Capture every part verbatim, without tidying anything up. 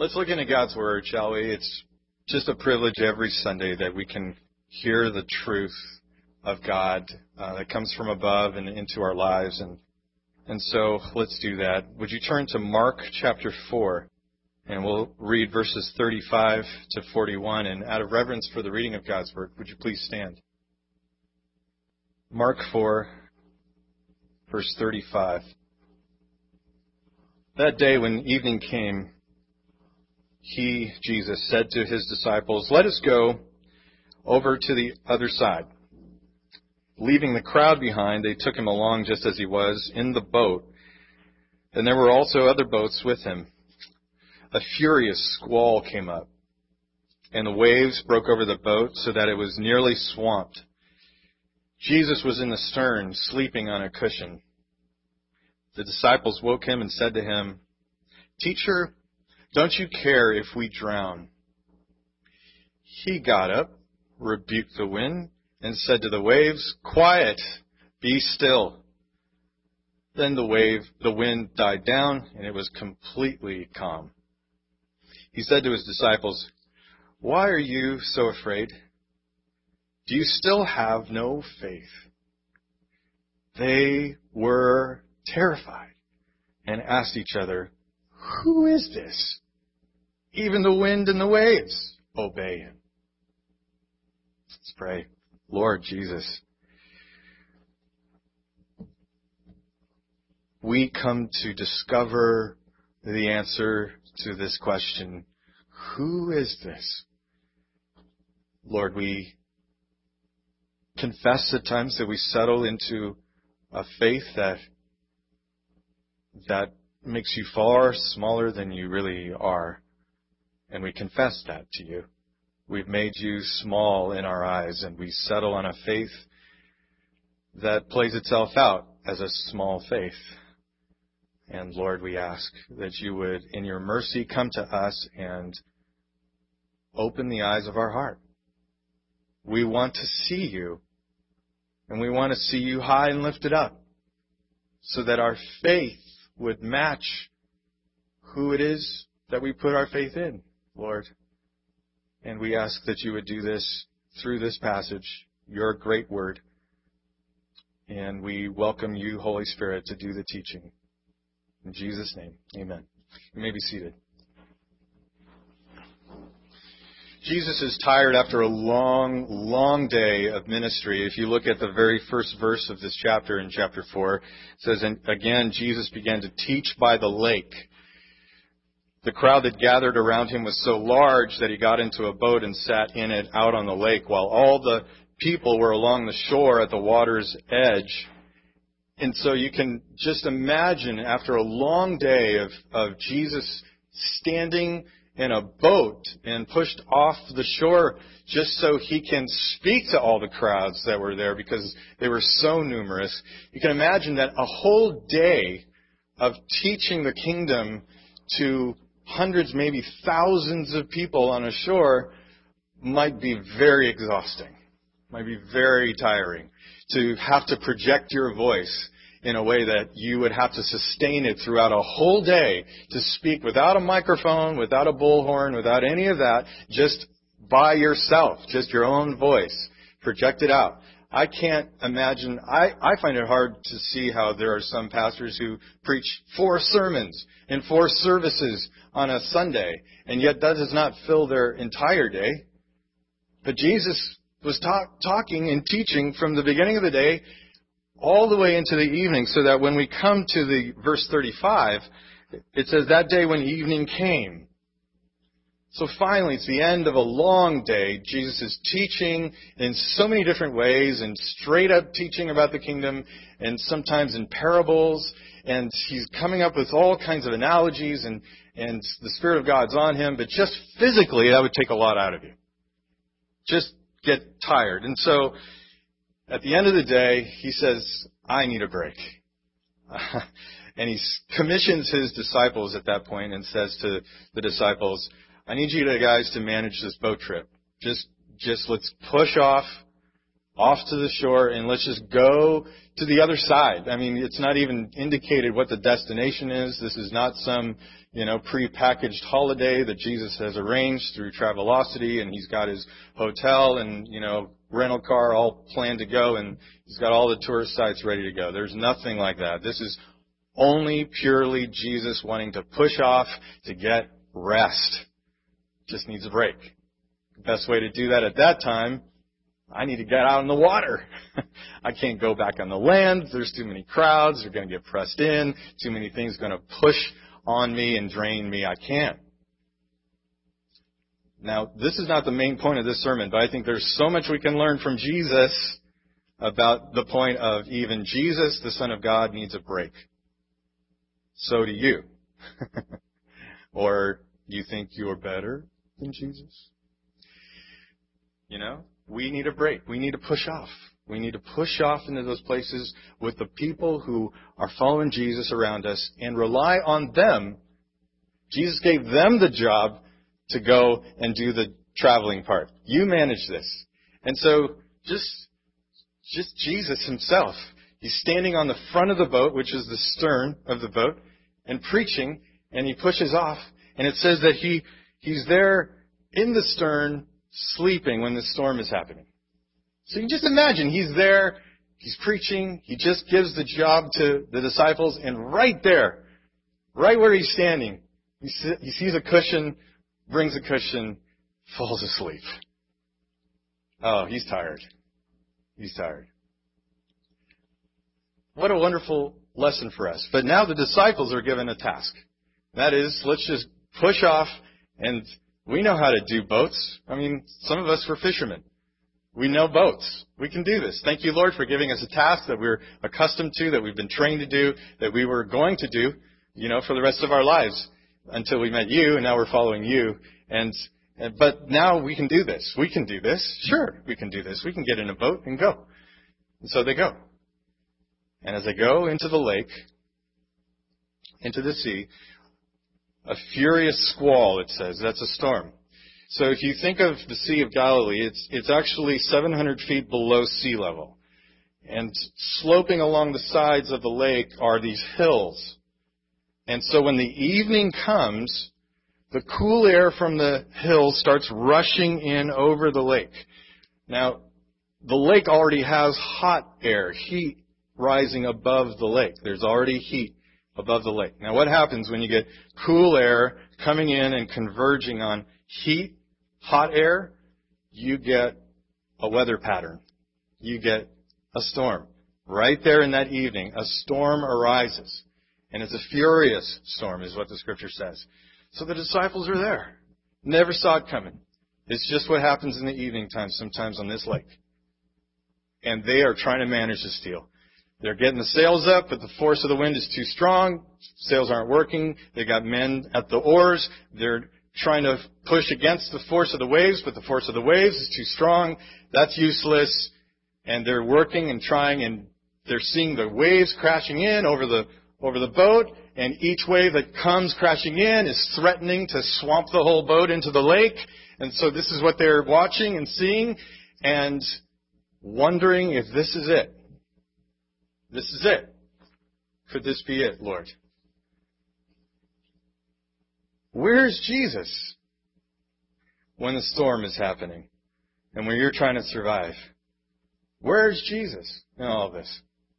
Let's look into God's Word, shall we? It's just a privilege every Sunday that we can hear the truth of God uh, that comes from above and into our lives. And and so let's do that. Would you turn to Mark chapter four, and we'll read verses thirty-five to forty-one. And out of reverence for the reading of God's Word, would you please stand? Mark four, verse thirty-five. That day when evening came, He, Jesus, said to His disciples, "Let us go over to the other side." Leaving the crowd behind, they took Him along just as He was, in the boat. And there were also other boats with Him. A furious squall came up, and the waves broke over the boat so that it was nearly swamped. Jesus was in the stern, sleeping on a cushion. The disciples woke Him and said to Him, "Teacher, don't you care if we drown?" He got up, rebuked the wind, and said to the waves, "Quiet, be still." Then the wave, the wind died down, and it was completely calm. He said to His disciples, "Why are you so afraid? Do you still have no faith?" They were terrified and asked each other, "Who is this? Even the wind and the waves obey Him." Let's pray. Lord Jesus, we come to discover the answer to this question, who is this? Lord, we confess at times that we settle into a faith that that makes you far smaller than you really are. And we confess that to you. We've made you small in our eyes, and we settle on a faith that plays itself out as a small faith. And Lord, we ask that you would, in your mercy, come to us and open the eyes of our heart. We want to see you, and we want to see you high and lifted up, so that our faith would match who it is that we put our faith in, Lord. And we ask that you would do this through this passage, your great word. And we welcome you, Holy Spirit, to do the teaching. In Jesus' name, amen. You may be seated. Jesus is tired after a long, long day of ministry. If you look at the very first verse of this chapter in chapter four, it says, "And again, Jesus began to teach by the lake. The crowd that gathered around Him was so large that He got into a boat and sat in it out on the lake, while all the people were along the shore at the water's edge." And so you can just imagine, after a long day of, of Jesus standing in a boat and pushed off the shore just so He can speak to all the crowds that were there because they were so numerous. You can imagine that a whole day of teaching the kingdom to hundreds, maybe thousands of people on a shore might be very exhausting, might be very tiring to have to project your voice in a way that you would have to sustain it throughout a whole day, to speak without a microphone, without a bullhorn, without any of that, just by yourself, just your own voice, project it out. I can't imagine, I, I find it hard to see how there are some pastors who preach four sermons and four services on a Sunday, and yet that does not fill their entire day. But Jesus was talk, talking and teaching from the beginning of the day all the way into the evening, so that when we come to the verse thirty-five, it says, "That day when evening came." So finally, it's the end of a long day. Jesus is teaching in so many different ways, and straight up teaching about the kingdom, and sometimes in parables, and He's coming up with all kinds of analogies, and, and the Spirit of God's on Him, but just physically, that would take a lot out of you. Just get tired. And so, at the end of the day, He says, "I need a break." And He commissions His disciples at that point and says to the disciples, "I need you guys to manage this boat trip. Just, just let's push off off to the shore and let's just go to the other side. I mean, it's not even indicated what the destination is. This is not some, you know, pre-packaged holiday that Jesus has arranged through Travelocity, and he's got his hotel and, you know, rental car all planned to go, and he's got all the tourist sites ready to go. There's nothing like that. This is only purely Jesus wanting to push off to get rest. Just needs a break. The best way to do that at that time, I need to get out in the water. I can't go back on the land. There's too many crowds. They're going to get pressed in. Too many things are going to push on me and drain me. I can't. Now, this is not the main point of this sermon, but I think there's so much we can learn from Jesus about the point of even Jesus, the Son of God, needs a break. So do you. Or you think you're better than Jesus? You know, we need a break. We need to push off. We need to push off into those places with the people who are following Jesus around us and rely on them. Jesus gave them the job to go and do the traveling part. You manage this. And so just, just Jesus himself, he's standing on the front of the boat, which is the stern of the boat, and preaching, and he pushes off. And it says that he, he's there in the stern sleeping when the storm is happening. So you can just imagine, he's there, he's preaching, he just gives the job to the disciples, and right there, right where he's standing, he, see, he sees a cushion, brings a cushion, falls asleep. Oh, he's tired. He's tired. What a wonderful lesson for us. But now the disciples are given a task. That is, let's just push off, and we know how to do boats. I mean, some of us were fishermen. We know boats. We can do this. Thank you, Lord, for giving us a task that we're accustomed to, that we've been trained to do, that we were going to do, you know, for the rest of our lives until we met you, and now we're following you. And, and but now we can do this. We can do this. Sure, we can do this. We can get in a boat and go. And so they go. And as they go into the lake, into the sea, a furious squall, it says. That's a storm. So if you think of the Sea of Galilee, it's it's actually seven hundred feet below sea level. And sloping along the sides of the lake are these hills. And so when the evening comes, the cool air from the hills starts rushing in over the lake. Now, the lake already has hot air, heat rising above the lake. There's already heat above the lake. Now, what happens when you get cool air coming in and converging on heat, hot air? You get a weather pattern. You get a storm. Right there in that evening, a storm arises. And it's a furious storm, is what the Scripture says. So the disciples are there. Never saw it coming. It's just what happens in the evening time sometimes on this lake. And they are trying to manage this deal. They're getting the sails up, but the force of the wind is too strong. Sails aren't working. They got men at the oars. They're trying to push against the force of the waves, but the force of the waves is too strong. That's useless. And they're working and trying, and they're seeing the waves crashing in over the over the boat, and each wave that comes crashing in is threatening to swamp the whole boat into the lake. And so this is what they're watching and seeing and wondering if this is it. This is it. Could this be it, Lord? Where's Jesus when the storm is happening and when you're trying to survive? Where's Jesus in all of this?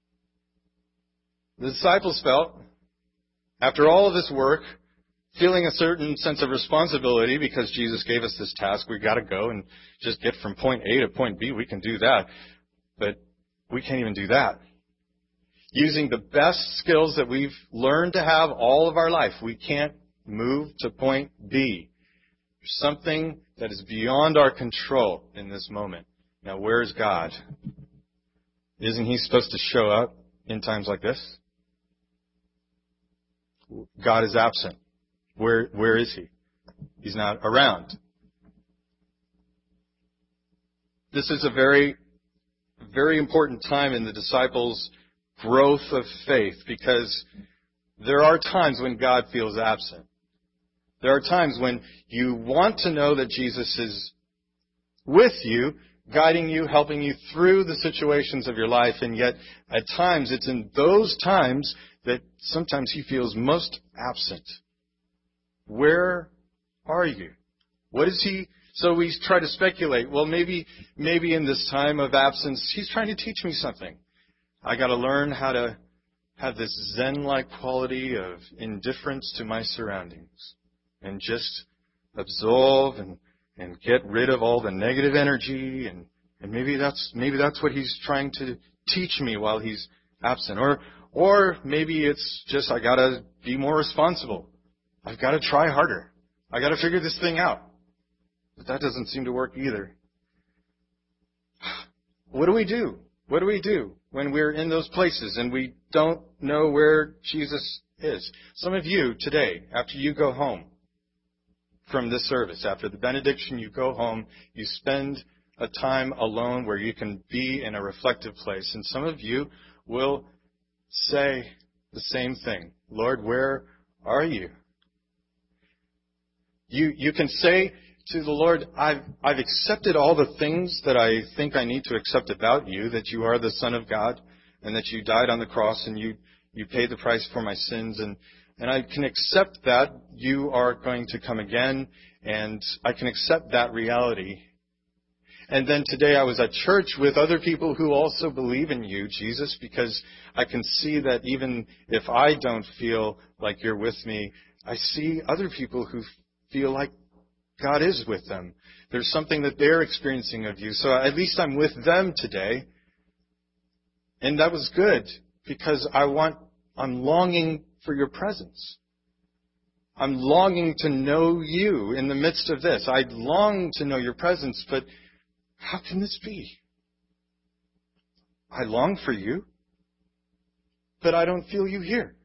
The disciples felt, after all of this work, feeling a certain sense of responsibility because Jesus gave us this task. We've got to go and just get from point A to point B. We can do that. But we can't even do that. Using the best skills that we've learned to have all of our life, we can't move to point B. There's something that is beyond our control in this moment. Now, where's God? Isn't He supposed to show up in times like this? God is absent. Where, where is He? He's not around. This is a very, very important time in the disciples' growth of faith, because there are times when God feels absent. There are times when you want to know that Jesus is with you, guiding you, helping you through the situations of your life, and yet at times it's in those times that sometimes He feels most absent. Where are you? What is He? So we try to speculate. Well, maybe, maybe in this time of absence, He's trying to teach me something. I got to learn how to have this Zen-like quality of indifference to my surroundings and just absolve and, and get rid of all the negative energy. And, and maybe that's, maybe that's what He's trying to teach me while He's absent. Or, or maybe it's just I got to be more responsible. I've got to try harder. I got to figure this thing out. But that doesn't seem to work either. What do we do? What do we do when we're in those places and we don't know where Jesus is? Some of you today, after you go home from this service, after the benediction, you go home, you spend a time alone where you can be in a reflective place. And some of you will say the same thing. Lord, where are you? You, you can say to the Lord, I've, I've accepted all the things that I think I need to accept about you, that you are the Son of God, and that you died on the cross, and you, you paid the price for my sins, and, and I can accept that you are going to come again, and I can accept that reality. And then today I was at church with other people who also believe in you, Jesus, because I can see that even if I don't feel like you're with me, I see other people who feel like God is with them. There's something that they're experiencing of you. So at least I'm with them today. And that was good because I want, I'm longing for your presence. I'm longing to know you in the midst of this. I long to know your presence, but how can this be? I long for you, but I don't feel you here.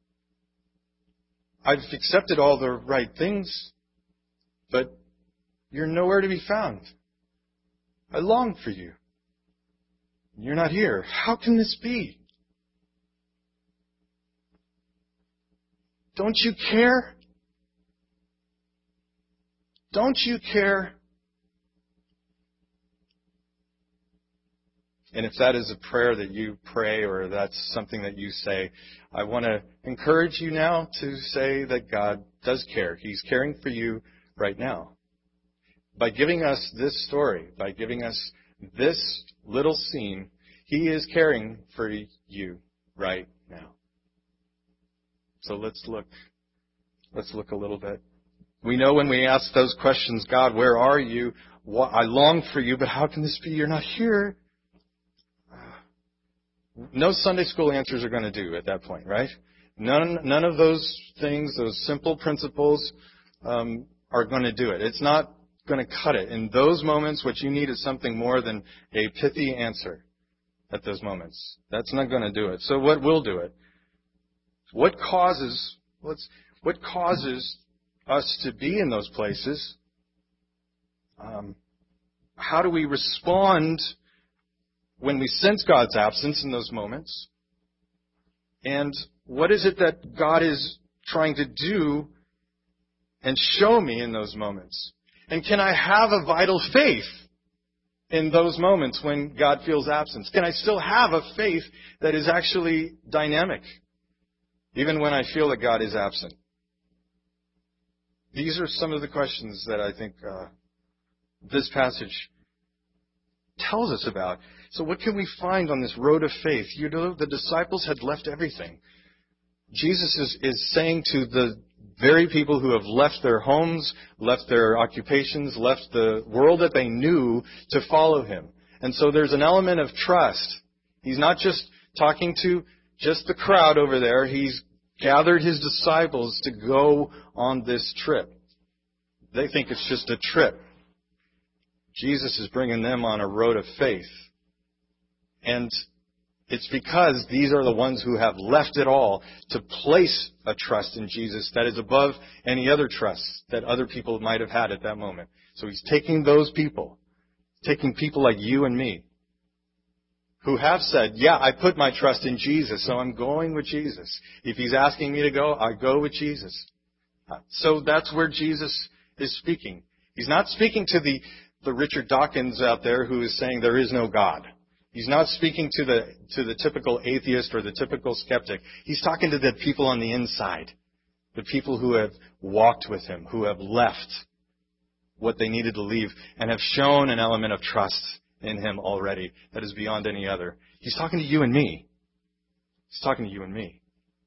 I've accepted all the right things, but you're nowhere to be found. I long for you. You're not here. How can this be? Don't you care? Don't you care? And if that is a prayer that you pray or that's something that you say, I want to encourage you now to say that God does care. He's caring for you right now. By giving us this story, by giving us this little scene, He is caring for you right now. So let's look. Let's look a little bit. We know when we ask those questions, God, where are you? I long for you, but how can this be? You're not here. No Sunday school answers are going to do at that point, right? None, none of those things, those simple principles, um, are going to do it. It's not going to cut it. In those moments, what you need is something more than a pithy answer at those moments. That's not going to do it. So what will do it? What causes, what's, what causes us to be in those places? Um, how do we respond when we sense God's absence in those moments? And what is it that God is trying to do and show me in those moments? And can I have a vital faith in those moments when God feels absence? Can I still have a faith that is actually dynamic, even when I feel that God is absent? These are some of the questions that I think uh, this passage tells us about. So what can we find on this road of faith? You know, the disciples had left everything. Jesus is, is saying to the very people who have left their homes, left their occupations, left the world that they knew to follow Him. And so there's an element of trust. He's not just talking to just the crowd over there. He's gathered His disciples to go on this trip. They think it's just a trip. Jesus is bringing them on a road of faith. And it's because these are the ones who have left it all to place a trust in Jesus that is above any other trust that other people might have had at that moment. So He's taking those people, taking people like you and me, who have said, yeah, I put my trust in Jesus, so I'm going with Jesus. If He's asking me to go, I go with Jesus. So that's where Jesus is speaking. He's not speaking to the the Richard Dawkins out there who is saying there is no God. He's not speaking to the to the typical atheist or the typical skeptic. He's talking to the people on the inside, the people who have walked with him, who have left what they needed to leave and have shown an element of trust in him already that is beyond any other. He's talking to you and me. He's talking to you and me.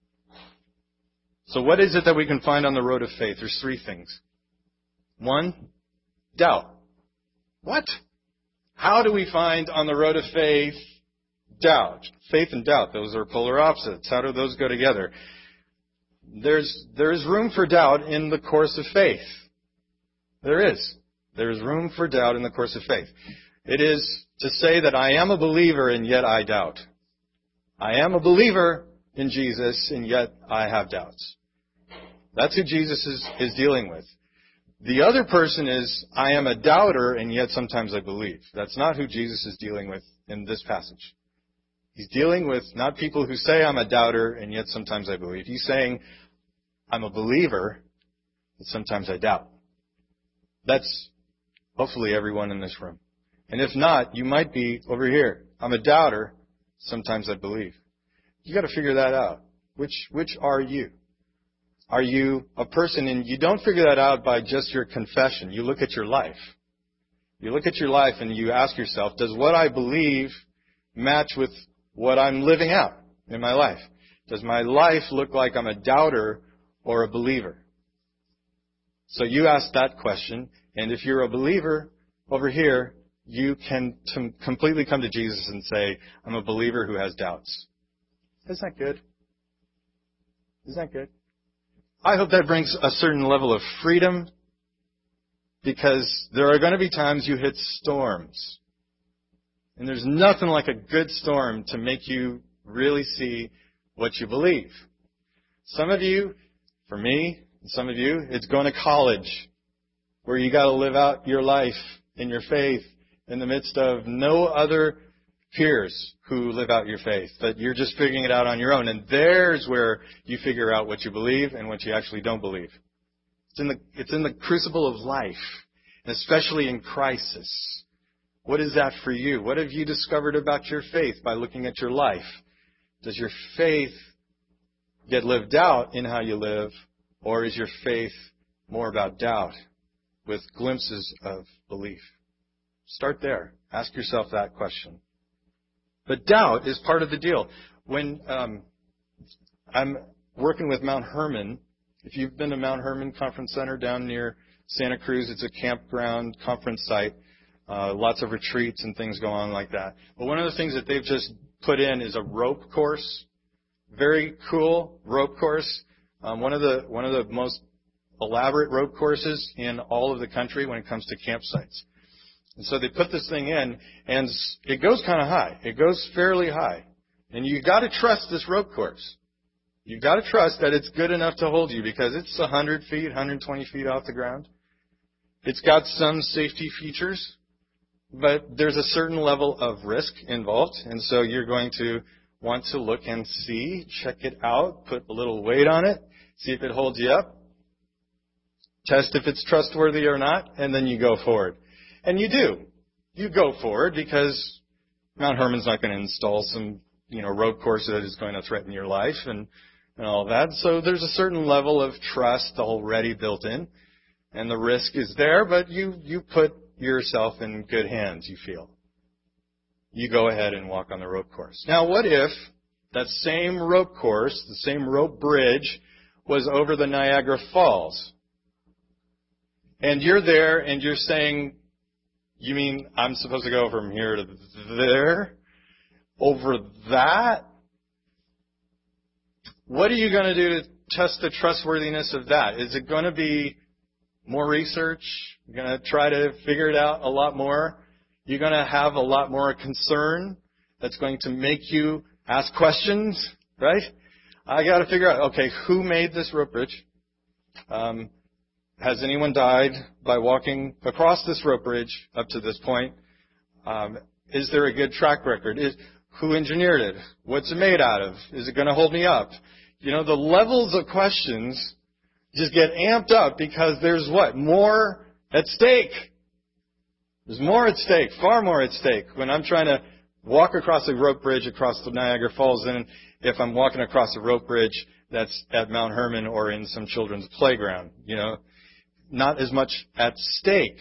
So what is it that we can find on the road of faith? There's three things. One, doubt. What? How do we find on the road of faith doubt? Faith and doubt, those are polar opposites. How do those go together? There's, there's room for doubt in the course of faith. There is. There is room for doubt in the course of faith. It is to say that I am a believer and yet I doubt. I am a believer in Jesus and yet I have doubts. That's who Jesus is, is dealing with. The other person is, I am a doubter and yet sometimes I believe. That's not who Jesus is dealing with in this passage. He's dealing with not people who say I'm a doubter and yet sometimes I believe. He's saying I'm a believer and sometimes I doubt. That's hopefully everyone in this room. And if not, you might be over here. I'm a doubter, sometimes I believe. You got to figure that out. Which which are you? Are you a person, and you don't figure that out by just your confession. You look at your life. You look at your life and you ask yourself, does what I believe match with what I'm living out in my life? Does my life look like I'm a doubter or a believer? So you ask that question, and if you're a believer over here, you can t- completely come to Jesus and say, I'm a believer who has doubts. Isn't that good? Isn't that good? I hope that brings a certain level of freedom, because there are going to be times you hit storms. And there's nothing like a good storm to make you really see what you believe. Some of you, for me, some of you, it's going to college, where you got to live out your life in your faith in the midst of no other peers who live out your faith, that you're just figuring it out on your own. And there's where you figure out what you believe and what you actually don't believe. It's in the, it's in the crucible of life, and especially in crisis. What is that for you? What have you discovered about your faith by looking at your life? Does your faith get lived out in how you live, or is your faith more about doubt with glimpses of belief? Start there. Ask yourself that question. But doubt is part of the deal. When um, I'm working with Mount Hermon, if you've been to Mount Hermon Conference Center down near Santa Cruz, it's a campground conference site. Uh, lots of retreats and things go on like that. But one of the things that they've just put in is a rope course. Very cool rope course. Um, one of the one of the most elaborate rope courses in all of the country when it comes to campsites. And so they put this thing in, and it goes kind of high. It goes fairly high. And you've got to trust this rope course. You've got to trust that it's good enough to hold you, because it's one hundred feet, one hundred twenty feet off the ground. It's got some safety features, but there's a certain level of risk involved. And so you're going to want to look and see, check it out, put a little weight on it, see if it holds you up, test if it's trustworthy or not, and then you go forward. And you do. You go forward, because Mount Hermon's not going to install some, you know, rope course that is going to threaten your life and, and all that. So there's a certain level of trust already built in, and the risk is there, but you, you put yourself in good hands, you feel. You go ahead and walk on the rope course. Now, what if that same rope course, the same rope bridge, was over the Niagara Falls? And you're there and you're saying, you mean I'm supposed to go from here to there? Over that? What are you going to do to test the trustworthiness of that? Is it going to be more research? You're going to try to figure it out a lot more? You're going to have a lot more concern that's going to make you ask questions, right? I got to figure out, okay, who made this rope bridge? Um, Has anyone died by walking across this rope bridge up to this point? Um, is there a good track record? Is, who engineered it? What's it made out of? Is it going to hold me up? You know, the levels of questions just get amped up, because there's what? More at stake. There's more at stake, far more at stake, when I'm trying to walk across a rope bridge across the Niagara Falls than if I'm walking across a rope bridge that's at Mount Hermon or in some children's playground. You know, not as much at stake.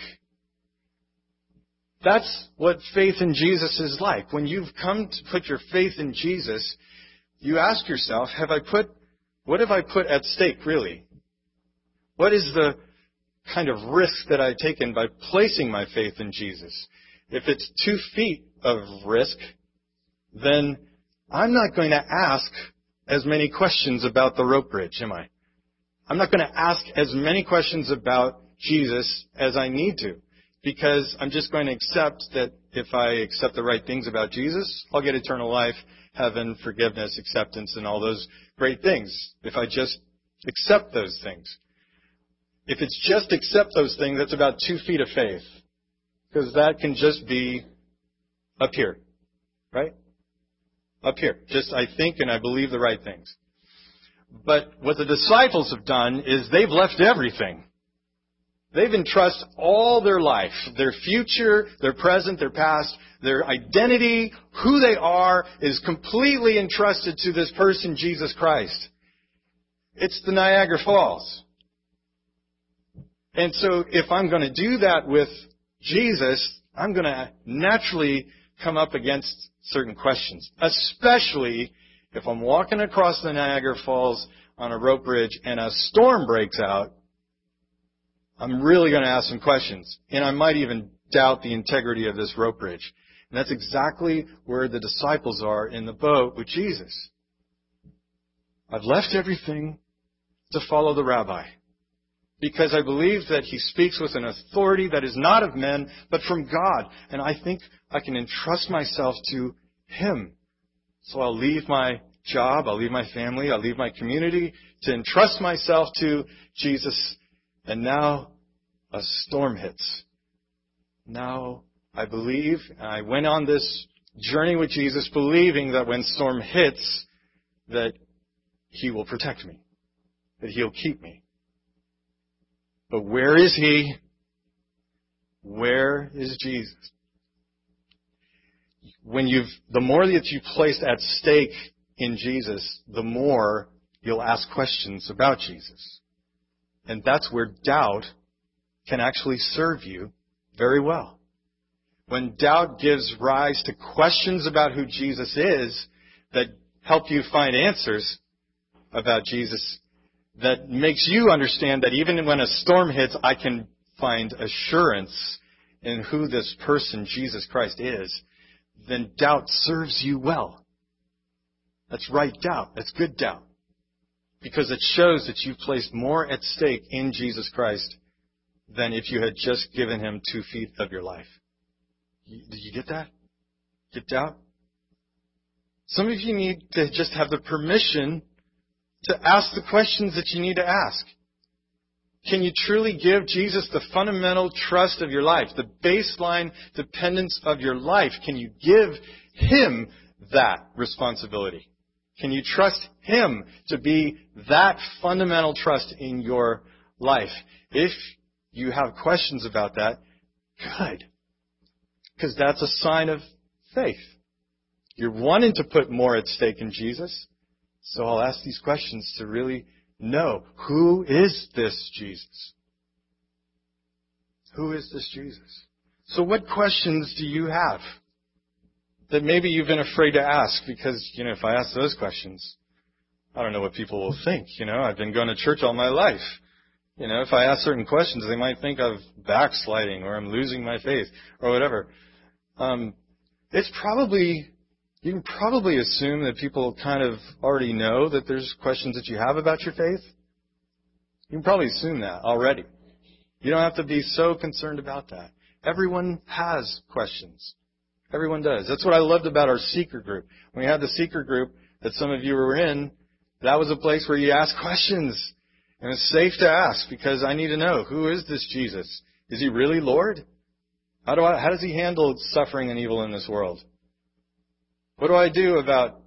That's what faith in Jesus is like. When you've come to put your faith in Jesus, you ask yourself, have I put, what have I put at stake really? What is the kind of risk that I've taken by placing my faith in Jesus? If it's two feet of risk, then I'm not going to ask as many questions about the rope bridge, am I? I'm not going to ask as many questions about Jesus as I need to, because I'm just going to accept that if I accept the right things about Jesus, I'll get eternal life, heaven, forgiveness, acceptance, and all those great things, if I just accept those things. If it's just accept those things, that's about two feet of faith, because that can just be up here, right? Up here. Just I think and I believe the right things. But what the disciples have done is they've left everything. They've entrusted all their life, their future, their present, their past, their identity, who they are, is completely entrusted to this person, Jesus Christ. It's the Niagara Falls. And so if I'm going to do that with Jesus, I'm going to naturally come up against certain questions, especially if I'm walking across the Niagara Falls on a rope bridge and a storm breaks out. I'm really going to ask some questions, and I might even doubt the integrity of this rope bridge. And that's exactly where the disciples are in the boat with Jesus. I've left everything to follow the rabbi, because I believe that he speaks with an authority that is not of men, but from God. And I think I can entrust myself to him. So I'll leave my job, I'll leave my family, I'll leave my community to entrust myself to Jesus. And now a storm hits. Now I believe, and I went on this journey with Jesus believing that when storm hits, that he will protect me, that he'll keep me. But where is he? Where is Jesus? When you've, the more that you place at stake in Jesus, the more you'll ask questions about Jesus. And that's where doubt can actually serve you very well. When doubt gives rise to questions about who Jesus is that help you find answers about Jesus, that makes you understand that even when a storm hits, I can find assurance in who this person, Jesus Christ, is, then doubt serves you well. That's right doubt. That's good doubt. Because it shows that you've placed more at stake in Jesus Christ than if you had just given him two feet of your life. Did you get that? Get doubt? Some of you need to just have the permission to ask the questions that you need to ask. Can you truly give Jesus the fundamental trust of your life, the baseline dependence of your life? Can you give him that responsibility? Can you trust him to be that fundamental trust in your life? If you have questions about that, good. Because that's a sign of faith. You're wanting to put more at stake in Jesus. So I'll ask these questions to really know, who is this Jesus? Who is this Jesus? So what questions do you have that maybe you've been afraid to ask? Because, you know, if I ask those questions, I don't know what people will think. You know, I've been going to church all my life. You know, if I ask certain questions, they might think of backsliding or I'm losing my faith or whatever. Um, it's probably... You can probably assume that people kind of already know that there's questions that you have about your faith. You can probably assume that already. You don't have to be so concerned about that. Everyone has questions. Everyone does. That's what I loved about our seeker group. When we had the seeker group that some of you were in, that was a place where you ask questions. And it's safe to ask because I need to know, who is this Jesus? Is he really Lord? How do I, how does he handle suffering and evil in this world? What do I do about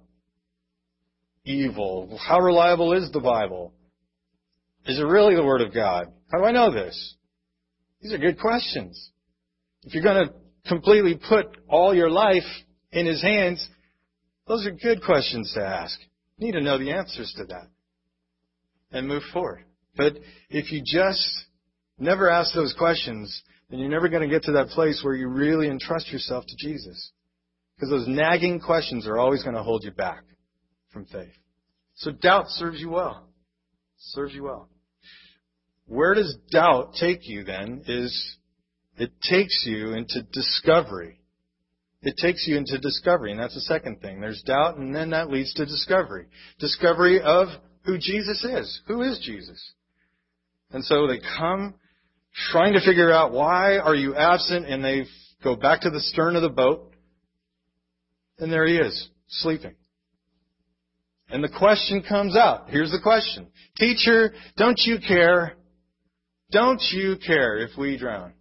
evil? How reliable is the Bible? Is it really the Word of God? How do I know this? These are good questions. if you're going to completely put all your life in His hands, those are good questions to ask. You need to know the answers to that and move forward. But if you just never ask those questions, then you're never going to get to that place where you really entrust yourself to Jesus. Because those nagging questions are always going to hold you back from faith. So doubt serves you well. Serves you well. Where does doubt take you then is it takes you into discovery. It takes you into discovery, and that's the second thing. There's doubt, and then that leads to discovery. Discovery of who Jesus is. Who is Jesus? And so they come trying to figure out, why are you absent? And they go back to the stern of the boat, and there He is, sleeping. And the question comes out. Here's the question. Teacher, don't you care? Don't you care if we drown?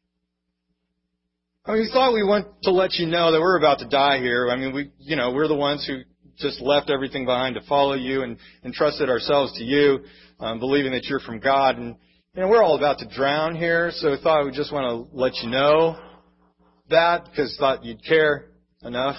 I mean, we thought we wanted to let you know that we're about to die here. I mean, we, you know, we're the ones who just left everything behind to follow you and entrusted ourselves to you, um, believing that you're from God. And, you know, we're all about to drown here, so we thought we just want to let you know that because thought you'd care enough.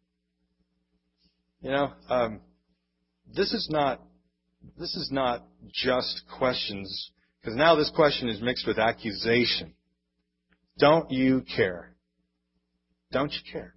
You know, um, this is not, this is not just questions, because now this question is mixed with accusation. Don't you care? Don't you care?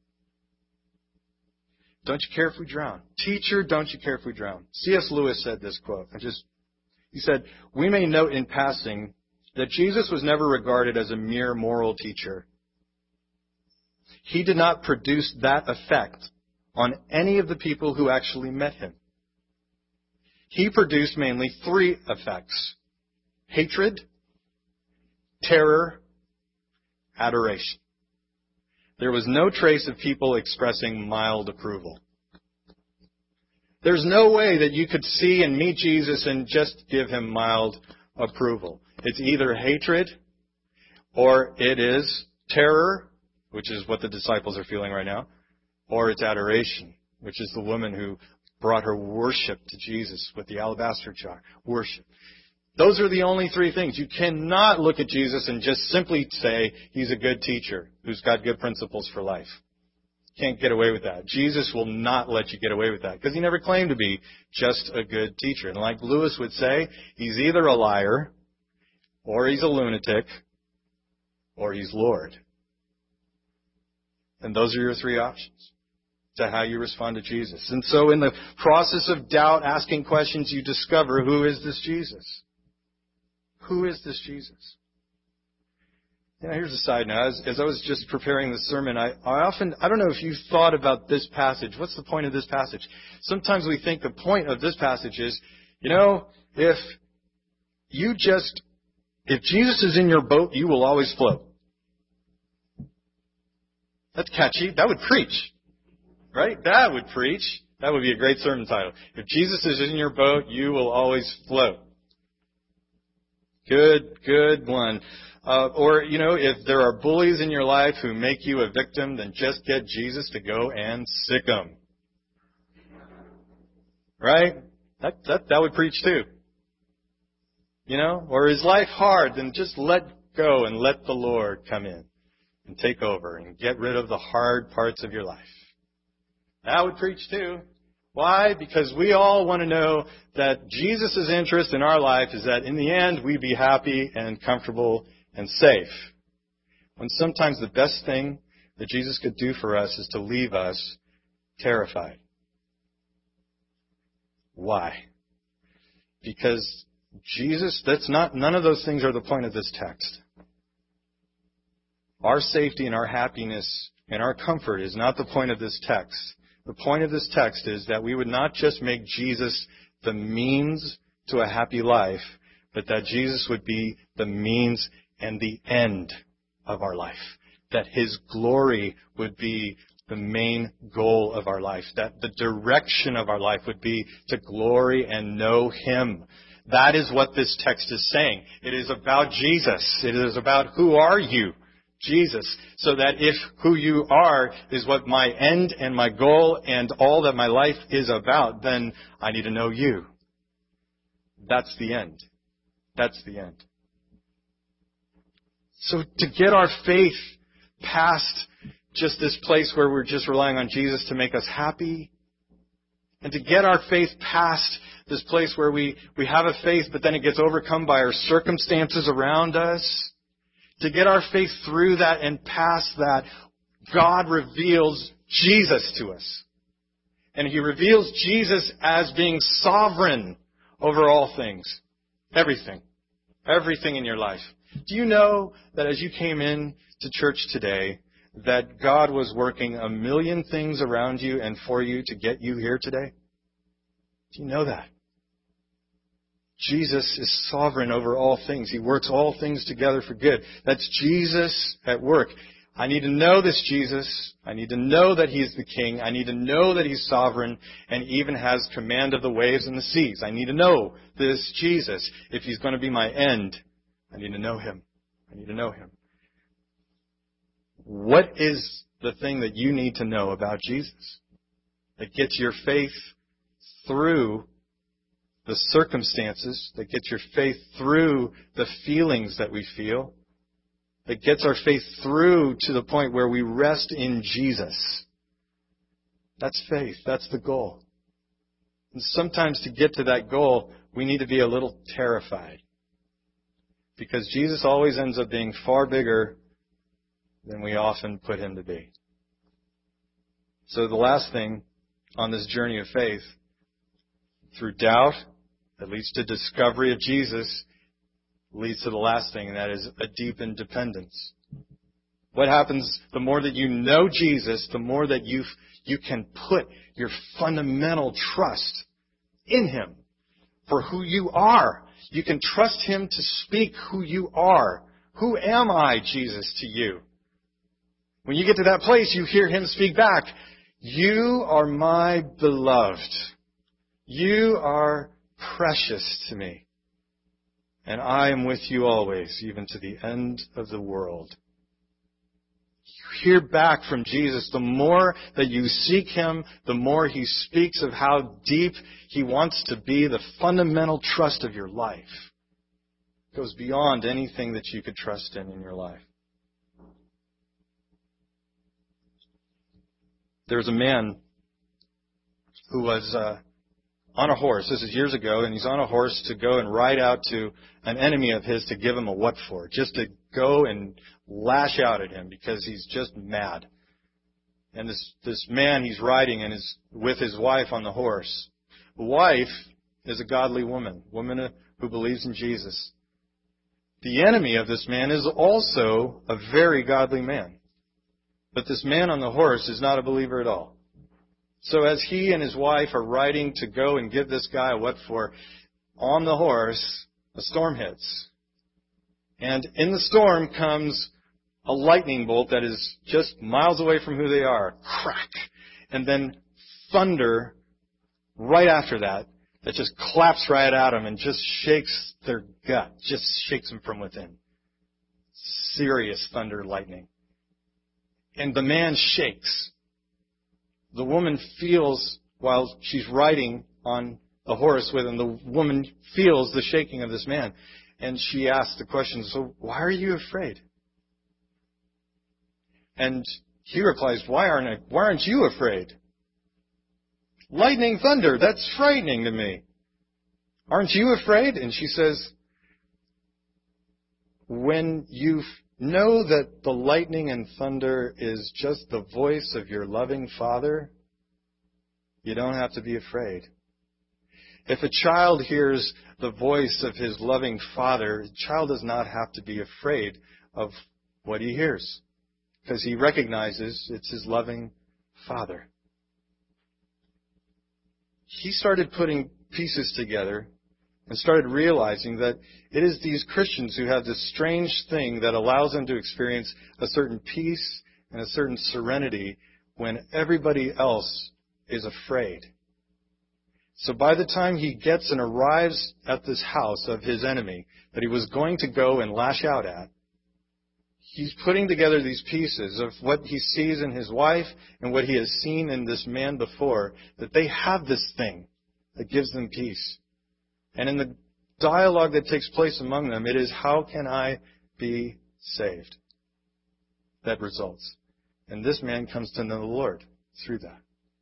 Don't you care if we drown? Teacher, don't you care if we drown? C S Lewis said this quote. I just, he said, we may note in passing that Jesus was never regarded as a mere moral teacher. He did not produce that effect on any of the people who actually met Him. He produced mainly three effects: hatred, terror, adoration. There was no trace of people expressing mild approval. There's no way that you could see and meet Jesus and just give Him mild approval. It's either hatred or it is terror, which is what the disciples are feeling right now, or it's adoration, which is the woman who brought her worship to Jesus with the alabaster jar. Worship. Those are the only three things. You cannot look at Jesus and just simply say He's a good teacher who's got good principles for life. Can't get away with that. Jesus will not let you get away with that because He never claimed to be just a good teacher. And like Lewis would say, He's either a liar, or He's a lunatic, or He's Lord. And those are your three options to how you respond to Jesus. And so in the process of doubt, asking questions, you discover, who is this Jesus? Who is this Jesus? You know, here's a side note. As, as I was just preparing the sermon, I, I often, I don't know if you've thought about this passage. What's the point of this passage? Sometimes we think the point of this passage is, you know, if you just, if Jesus is in your boat, you will always float. That's catchy. That would preach. Right? That would preach. That would be a great sermon title. If Jesus is in your boat, you will always float. Good, good one. Uh, or, you know, if there are bullies in your life who make you a victim, then just get Jesus to go and sick them. Right? That, that, that would preach too. You know? Or is life hard? Then just let go and let the Lord come in and take over and get rid of the hard parts of your life. That would preach too. Why? Because we all want to know that Jesus' interest in our life is that in the end we be happy and comfortable and safe. When sometimes the best thing that Jesus could do for us is to leave us terrified. Why? Because Jesus, that's not, none of those things are the point of this text. Our safety and our happiness and our comfort is not the point of this text. The point of this text is that we would not just make Jesus the means to a happy life, but that Jesus would be the means and the end of our life. That His glory would be the main goal of our life. That the direction of our life would be to glory and know Him. That is what this text is saying. It is about Jesus. It is about, who are you? Jesus. So that if who you are is what my end and my goal and all that my life is about, then I need to know you. That's the end. That's the end. So to get our faith past just this place where we're just relying on Jesus to make us happy, and to get our faith past this place where we, we have a faith but then it gets overcome by our circumstances around us, to get our faith through that and past that, God reveals Jesus to us. And He reveals Jesus as being sovereign over all things. Everything. Everything in your life. Do you know that as you came in to church today, that God was working a million things around you and for you to get you here today? Do you know that? Jesus is sovereign over all things. He works all things together for good. That's Jesus at work. I need to know this Jesus. I need to know that He's the King. I need to know that He's sovereign and even has command of the waves and the seas. I need to know this Jesus. If He's going to be my end, I need to know Him. I need to know Him. What is the thing that you need to know about Jesus that gets your faith through the circumstances, that gets your faith through the feelings that we feel, that gets our faith through to the point where we rest in Jesus? That's faith. That's the goal. And sometimes to get to that goal, we need to be a little terrified. Because Jesus always ends up being far bigger than we often put Him to be. So the last thing on this journey of faith, through doubt, that leads to discovery of Jesus, leads to the last thing, and that is a deepened dependence. What happens the more that you know Jesus, the more that you you can put your fundamental trust in Him for who you are. You can trust Him to speak who you are. Who am I, Jesus, to you? When you get to that place, you hear Him speak back. You are my beloved. You are precious to me. And I am with you always, even to the end of the world. You hear back from Jesus. The more that you seek Him, the more He speaks of how deep He wants to be the fundamental trust of your life. It goes beyond anything that you could trust in in your life. There was a man who was uh, on a horse. This is years ago, and he's on a horse to go and ride out to an enemy of his to give him a what for, just to go and lash out at him because he's just mad. And this this man he's riding and is with his wife on the horse. The wife is a godly woman, woman who believes in Jesus. The enemy of this man is also a very godly man. But this man on the horse is not a believer at all. So as he and his wife are riding to go and give this guy a what for, on the horse, a storm hits. And in the storm comes a lightning bolt that is just miles away from who they are. Crack! And then thunder right after that that just claps right at them and just shakes their gut. Just shakes them from within. Serious thunder, lightning. And the man shakes. The woman feels, while she's riding on the horse with him, the woman feels the shaking of this man. And she asks the question, so why are you afraid? And he replies, why aren't I, why aren't you afraid? Lightning, thunder, that's frightening to me. Aren't you afraid? And she says, when you know that the lightning and thunder is just the voice of your loving Father, you don't have to be afraid. If a child hears the voice of his loving Father, the child does not have to be afraid of what he hears, because he recognizes it's his loving Father. He started putting pieces together and started realizing that it is these Christians who have this strange thing that allows them to experience a certain peace and a certain serenity when everybody else is afraid. So by the time he gets and arrives at this house of his enemy that he was going to go and lash out at, he's putting together these pieces of what he sees in his wife and what he has seen in this man before, that they have this thing that gives them peace. And in the dialogue that takes place among them, it is, how can I be saved. That results. And this man comes to know the Lord through that.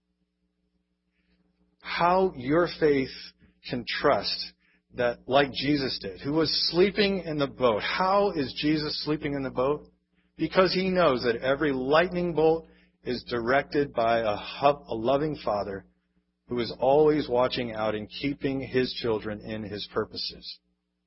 How your faith can trust that, like Jesus did, who was sleeping in the boat. How is Jesus sleeping in the boat? Because he knows that every lightning bolt is directed by a, a loving Father who is always watching out and keeping his children in his purposes.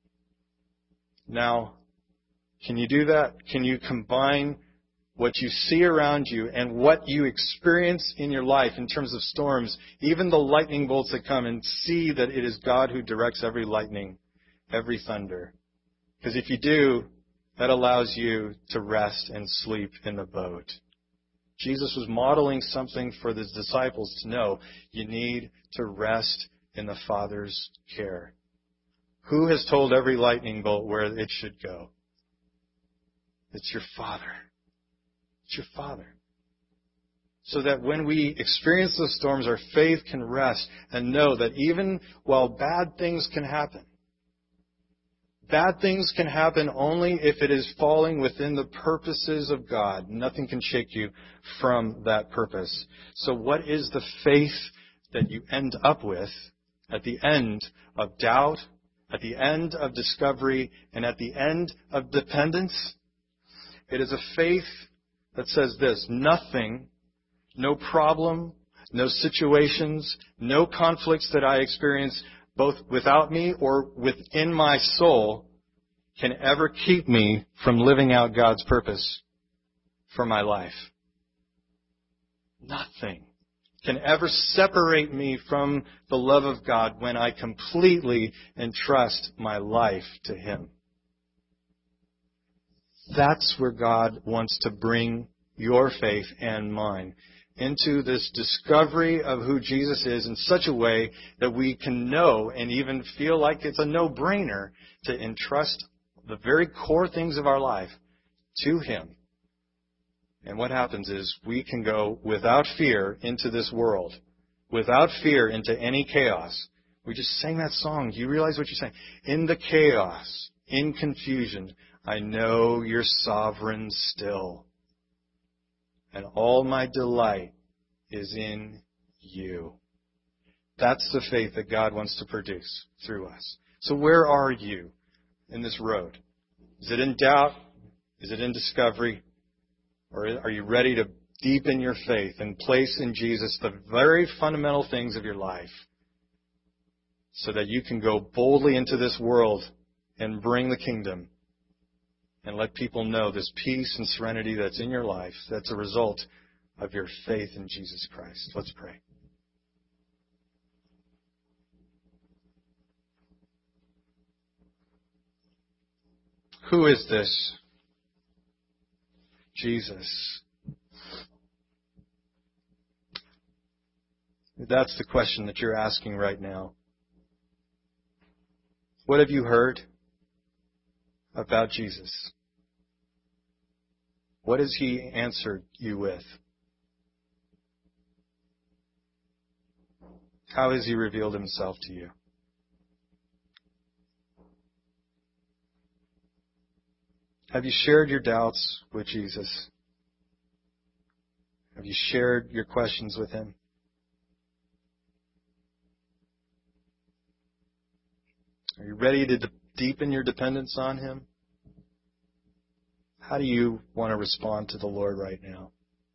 Now, can you do that? Can you combine what you see around you and what you experience in your life in terms of storms, even the lightning bolts that come, and see that it is God who directs every lightning, every thunder? Because if you do, that allows you to rest and sleep in the boat. Jesus was modeling something for his disciples to know. You need to rest in the Father's care. Who has told every lightning bolt where it should go? It's your Father. It's your Father. So that when we experience those storms, our faith can rest and know that even while bad things can happen, bad things can happen only if it is falling within the purposes of God. Nothing can shake you from that purpose. So what is the faith that you end up with at the end of doubt, at the end of discovery, and at the end of dependence? It is a faith that says this: nothing, no problem, no situations, no conflicts that I experience, both without me or within my soul, can ever keep me from living out God's purpose for my life. Nothing can ever separate me from the love of God when I completely entrust my life to Him. That's where God wants to bring your faith and mine, into this discovery of who Jesus is in such a way that we can know and even feel like it's a no-brainer to entrust the very core things of our life to Him. And what happens is we can go without fear into this world, without fear into any chaos. We just sang that song. Do you realize what you're saying? In the chaos, in confusion, I know you're sovereign still. And all my delight is in you. That's the faith that God wants to produce through us. So where are you in this road? Is it in doubt? Is it in discovery? Or are you ready to deepen your faith and place in Jesus the very fundamental things of your life so that you can go boldly into this world and bring the kingdom and let people know this peace and serenity that's in your life, that's a result of your faith in Jesus Christ? Let's pray. Who is this? Jesus. That's the question that you're asking right now. What have you heard about Jesus? What has He answered you with? How has He revealed Himself to you? Have you shared your doubts with Jesus? Have you shared your questions with Him? Are you ready to de- deepen your dependence on Him? How do you want to respond to the Lord right now?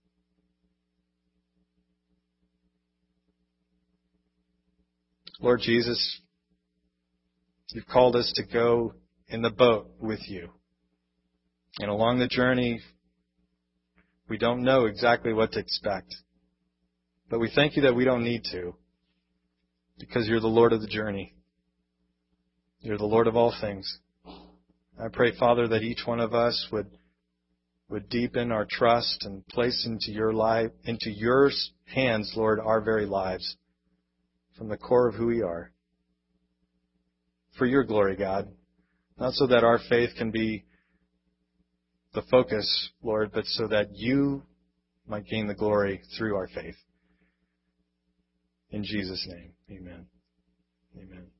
Lord Jesus, You've called us to go in the boat with You. And along the journey, we don't know exactly what to expect. But we thank You that we don't need to, because You're the Lord of the journey. You're the Lord of all things. I pray, Father, that each one of us would would deepen our trust and place into Your life, into Your hands, Lord, our very lives, from the core of who we are. For Your glory, God. Not so that our faith can be the focus, Lord, but so that You might gain the glory through our faith. In Jesus' name, amen. Amen.